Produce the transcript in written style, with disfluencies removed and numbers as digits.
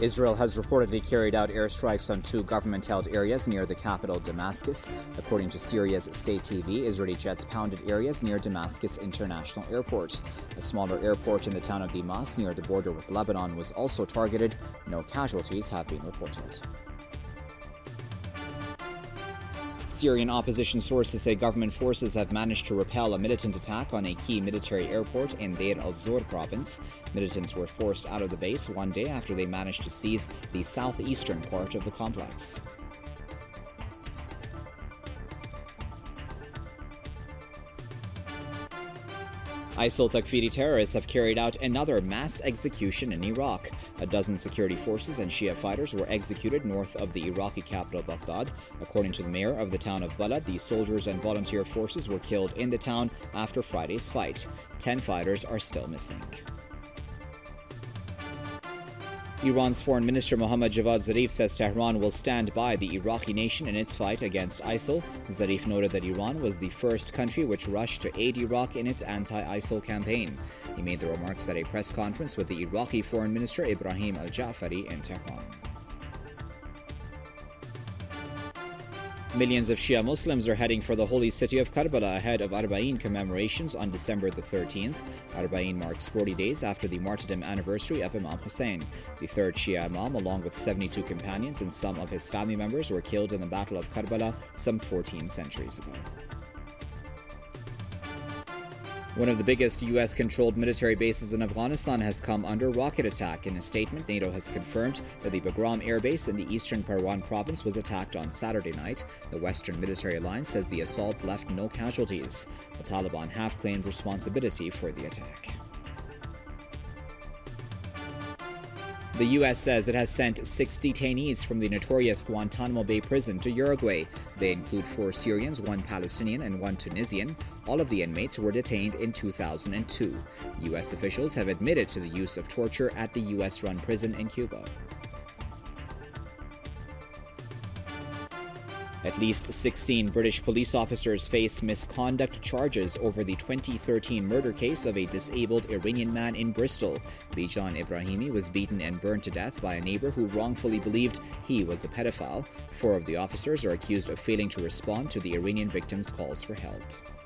Israel has reportedly carried out airstrikes on two government-held areas near the capital, Damascus. According to Syria's state TV, Israeli jets pounded areas near Damascus International Airport. A smaller airport in the town of Dimas, near the border with Lebanon, was also targeted. No casualties have been reported. Syrian opposition sources say government forces have managed to repel a militant attack on a key military airport in Deir al-Zor province. Militants were forced out of the base one day after they managed to seize the southeastern part of the complex. ISIL Takfiri terrorists have carried out another mass execution in Iraq. A dozen security forces and Shia fighters were executed north of the Iraqi capital, Baghdad. According to the mayor of the town of Balad, the soldiers and volunteer forces were killed in the town after Friday's fight. 10 fighters are still missing. Iran's Foreign Minister Mohammad Javad Zarif says Tehran will stand by the Iraqi nation in its fight against ISIL. Zarif noted that Iran was the first country which rushed to aid Iraq in its anti-ISIL campaign. He made the remarks at a press conference with the Iraqi Foreign Minister Ibrahim al-Ja'fari in Tehran. Millions of Shia Muslims are heading for the holy city of Karbala ahead of Arba'een commemorations on December the 13th. Arba'een marks 40 days after the martyrdom anniversary of Imam Hussein. The third Shia Imam, along with 72 companions and some of his family members, were killed in the Battle of Karbala some 14 centuries ago. One of the biggest U.S.-controlled military bases in Afghanistan has come under rocket attack. In a statement, NATO has confirmed that the Bagram Air Base in the eastern Parwan province was attacked on Saturday night. The Western Military Alliance says the assault left no casualties. The Taliban have claimed responsibility for the attack. The U.S. says it has sent 6 detainees from the notorious Guantanamo Bay prison to Uruguay. They include 4 Syrians, 1 Palestinian, and 1 Tunisian. All of the inmates were detained in 2002. U.S. officials have admitted to the use of torture at the U.S.-run prison in Cuba. At least 16 British police officers face misconduct charges over the 2013 murder case of a disabled Iranian man in Bristol. Bijan Ibrahimi was beaten and burned to death by a neighbor who wrongfully believed he was a pedophile. 4 of the officers are accused of failing to respond to the Iranian victim's calls for help.